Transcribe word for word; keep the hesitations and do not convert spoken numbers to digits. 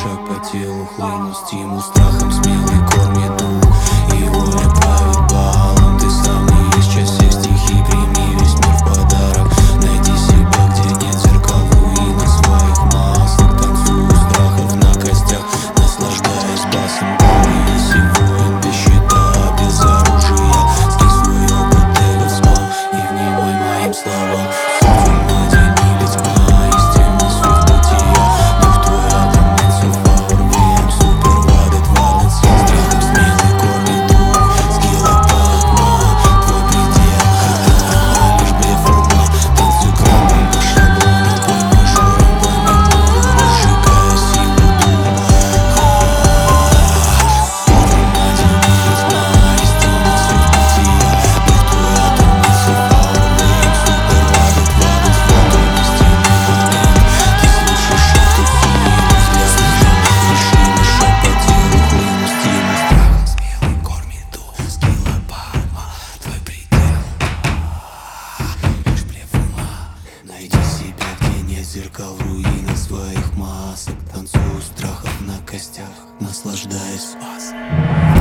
шаг по телу, хлынул стимул страхом, смелый кормит дух, и воля правит балом. Ты сам не есть часть всех стихий, прими весь мир в подарок. Найди себя, где нет зеркал в руинах своих масок. Танцую страхов на костях, наслаждаясь басом. Если воин без щита, без оружия, скинь свой опыт, этот спал и внимай моим словам. Судьбу наделили тьма, истинный суть бытия. Дух твой атомный цифаур, веем супер вадет валет. Всем страхом смелый кормит дух, скиллопатма, твой предел. Это лишь блеф ума, танцуй кругом по шаблону, твой мажором пламенную, разжигая силу духа. Судьбу наделили тьма, истинный суть бытия. Дух твой атомный цифаур, веем супер вадет валет. Фото истинный момент, ты слышишь эту силу, взгляд решимый шаг по телу, хлынул стимул страхом, смелый кормит дух, скиллопатма, твой предел. Лишь блеф ума, найди себя, где нет зеркал в руинах своих масок. Танцую страхов на костях, наслаждаясь спасом.